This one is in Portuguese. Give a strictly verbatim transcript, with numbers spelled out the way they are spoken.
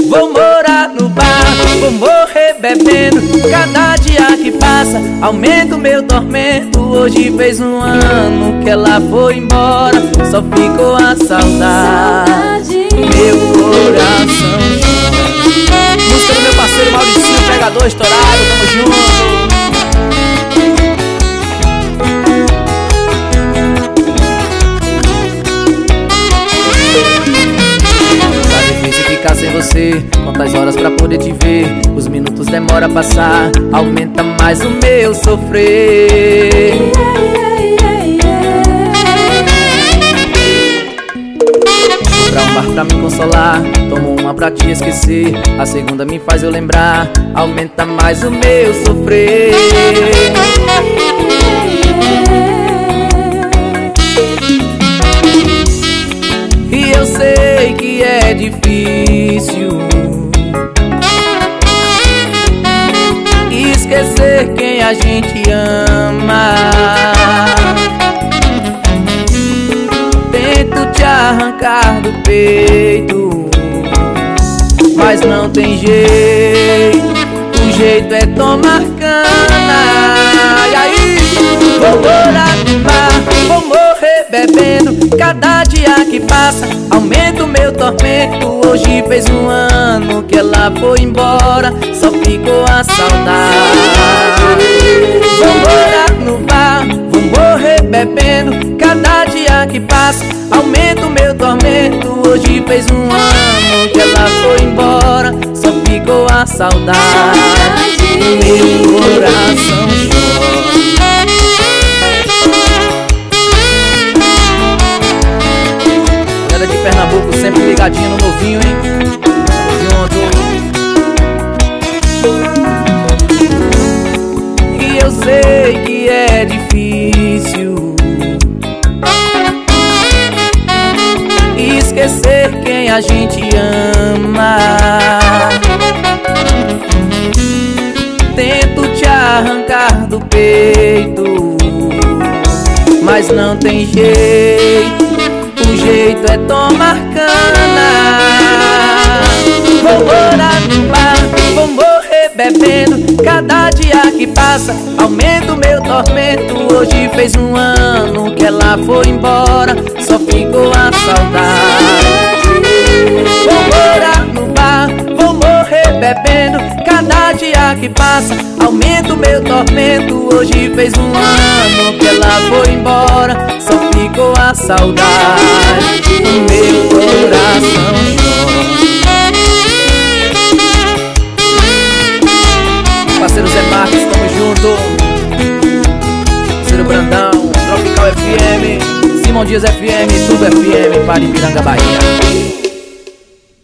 Vou morar no bar, vou morrer bebendo. Cada dia que passa aumenta o meu tormento. Hoje fez um ano que ela foi embora, só ficou a saudade. Meu coração chora. Música do meu parceiro Mauricinho, pregador estourado, tamo junto. Ficar sem você, quantas horas pra poder te ver? Os minutos demora a passar, aumenta mais o meu sofrer. Vou pra um bar pra me consolar, tomo uma pra te esquecer. A segunda me faz eu lembrar, aumenta mais o meu sofrer. E eu sei que é difícil esquecer quem a gente ama. Tento te arrancar do peito, mas não tem jeito. O jeito é tomar cana. E aí, vou morar no bar, vou morrer bebendo. Cada dia que passa aumenta o meu tormento. Hoje fez um ano que ela foi embora, só ficou a saudade. Vou morar no bar, vou morrer bebendo. Cada dia que passa aumenta o meu tormento. Hoje fez um ano que ela foi embora, só ficou a saudade. Meu coração chora. Galera de Pernambuco sempre ligadinha no novinho, hein? Junto. E eu sei que é difícil esquecer quem a gente ama. Tento te arrancar do peito, mas não tem jeito. O jeito é tomar cana. Vou morar no bar, vou morrer bebendo. Cada dia que passa aumenta o meu tormento. Hoje fez um ano que ela foi embora, só ficou a saudade. Vou morar no bar, vou morrer bebendo. Cada dia que passa aumenta o meu tormento. Hoje fez um ano que ela foi embora, só ficou a saudade. O meu coração chora. Parceiro Zé Marques, tamo junto. Parceiro Brandão, Tropical F M, Simão Dias F M, Tudo F M para Ipiranga, Bahia.